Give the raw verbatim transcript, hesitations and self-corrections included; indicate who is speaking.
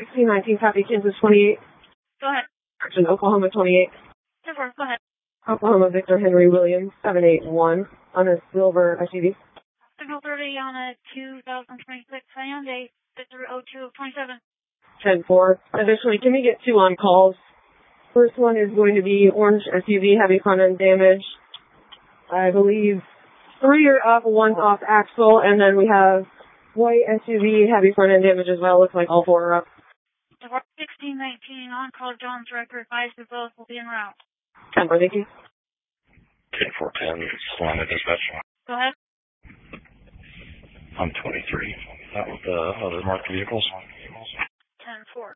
Speaker 1: sixteen nineteen, copy, Kansas twenty-eight.
Speaker 2: Go ahead.
Speaker 1: Correction, Oklahoma twenty-eight.
Speaker 2: ten four, go ahead.
Speaker 1: Oklahoma Victor Henry Williams, seven eight one, on a silver S U V.
Speaker 2: Signal thirty on a two thousand twenty-six Hyundai, Victor oh two twenty-seven.
Speaker 1: ten four. Additionally, can we get two on calls? First one is going to be orange S U V, heavy front end damage. I believe three are up, one's off axle, and then we have white S U V, heavy front end damage as well. Looks like all four are up.
Speaker 2: sixteen nineteen, on call John's record, advised that both will be en route.
Speaker 1: ten four, thank you.
Speaker 3: ten four ten, Solana dispatch.
Speaker 2: Go ahead.
Speaker 3: I'm twenty-three. That was the other marked vehicles.
Speaker 2: ten four.